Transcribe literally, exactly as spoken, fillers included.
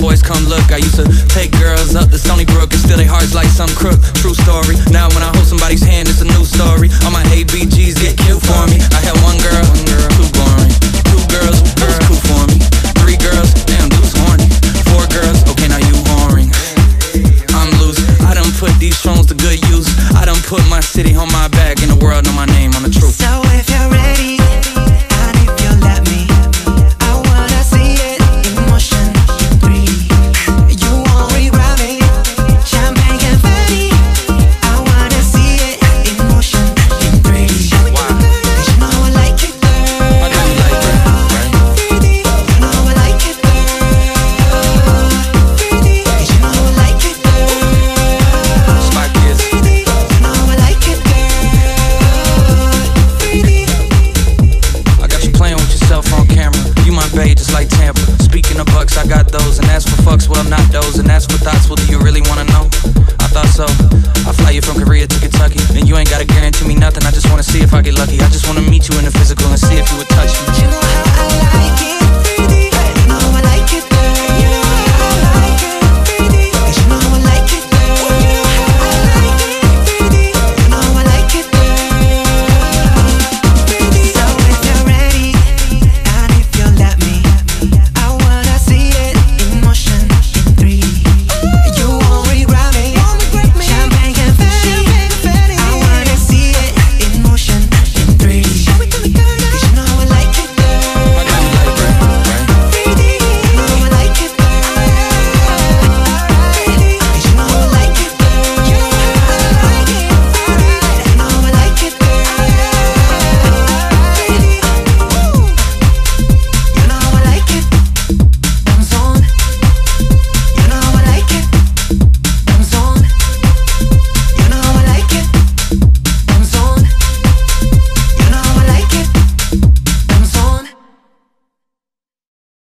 boys come look. I used to take girls up to Stony Brook and steal their hearts like some crook. True story. Now when I hold somebody's hand, it's a new story. All my A B Gs get cute for me. I had one girl, one girl, too boring. Two girls, girls cool for me. Three girls, damn, dude's horny. Four girls, okay, now you whoring. I'm loose. I done put these phones to good use. I done put my city on my back, and the world know my name, I'm the truth. So if you're ready, and if you let me, I wanna see it in motion, three D. You won't regret me, champagne confetti. I wanna see it in motion, in three D. Wow. Cause you know I like it, girl. I know you like that, right? three D. You know I like it, girl. three D. Cause you know I like it, girl. Spy Kids. three D. You know I like it, girl. three D. I got you playing with yourself on camera. You my babe, just like Tampa. Speaking of bucks, I got those. And as for fucks, well, I'm not those. And as for thoughts, well, do you really wanna know? I thought so. I fly you from Korea to Kentucky, and you ain't gotta guarantee me nothing. I just wanna see if I get lucky. I just wanna meet you in the physical and see if you would touch me. You know